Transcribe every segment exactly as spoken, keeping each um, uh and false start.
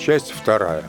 Часть вторая.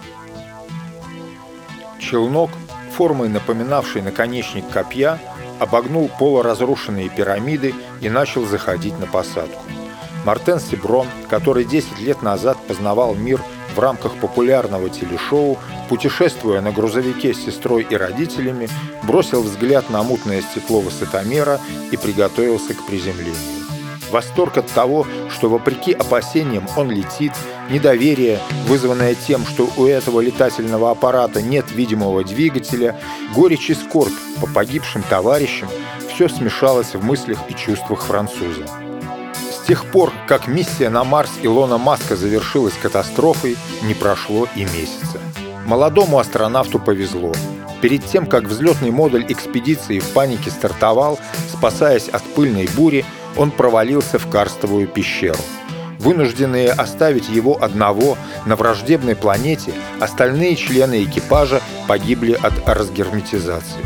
Челнок, формой напоминавший наконечник копья, обогнул полуразрушенные пирамиды и начал заходить на посадку. Мартен Себрон, который десять лет назад познавал мир в рамках популярного телешоу, путешествуя на грузовике с сестрой и родителями, бросил взгляд на мутное стекло высотомера и приготовился к приземлению. Восторг от того, что вопреки опасениям он летит, недоверие, вызванное тем, что у этого летательного аппарата нет видимого двигателя, горечь и скорбь по погибшим товарищам – все смешалось в мыслях и чувствах француза. С тех пор, как миссия на Марс Илона Маска завершилась катастрофой, не прошло и месяца. Молодому астронавту повезло. Перед тем, как взлетный модуль экспедиции в панике стартовал, спасаясь от пыльной бури, он провалился в карстовую пещеру. Вынужденные оставить его одного на враждебной планете, остальные члены экипажа погибли от разгерметизации.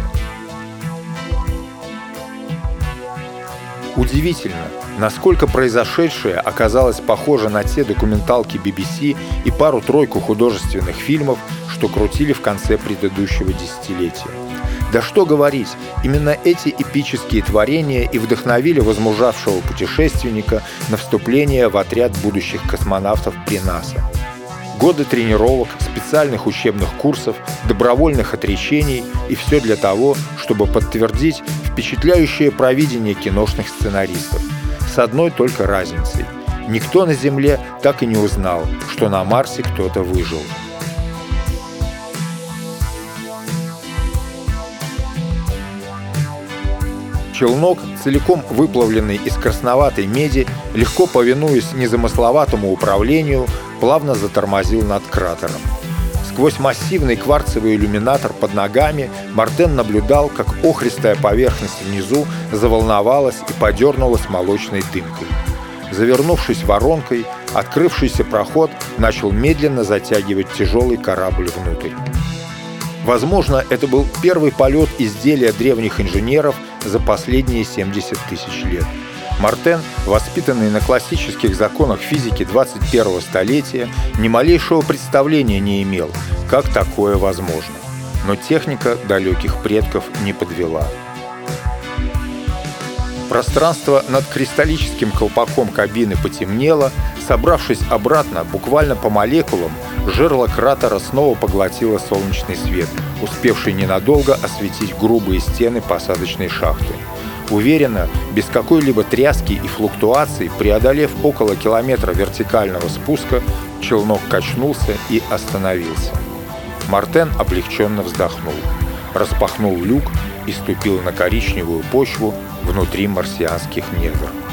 Удивительно, насколько произошедшее оказалось похоже на те документалки би би си и пару-тройку художественных фильмов, что крутили в конце предыдущего десятилетия. Да что говорить, именно эти эпические творения и вдохновили возмужавшего путешественника на вступление в отряд будущих космонавтов при НАСА. Годы тренировок, специальных учебных курсов, добровольных отречений и все для того, чтобы подтвердить впечатляющее провидение киношных сценаристов. С одной только разницей. Никто на Земле так и не узнал, что на Марсе кто-то выжил. Челнок, целиком выплавленный из красноватой меди, легко повинуясь незамысловатому управлению, плавно затормозил над кратером. Сквозь массивный кварцевый иллюминатор под ногами Мартен наблюдал, как охристая поверхность внизу заволновалась и подернулась молочной дымкой. Завернувшись воронкой, открывшийся проход начал медленно затягивать тяжелый корабль внутрь. Возможно, это был первый полет изделия древних инженеров за последние семьдесят тысяч лет. Мартен, воспитанный на классических законах физики двадцать первого столетия, ни малейшего представления не имел, как такое возможно. Но техника далеких предков не подвела. Пространство над кристаллическим колпаком кабины потемнело. Собравшись обратно, буквально по молекулам, жерло кратера снова поглотило солнечный свет, успевший ненадолго осветить грубые стены посадочной шахты. Уверенно, без какой-либо тряски и флуктуаций, преодолев около километра вертикального спуска, челнок качнулся и остановился. Мартен облегченно вздохнул, распахнул люк и ступил на коричневую почву внутри марсианских недр.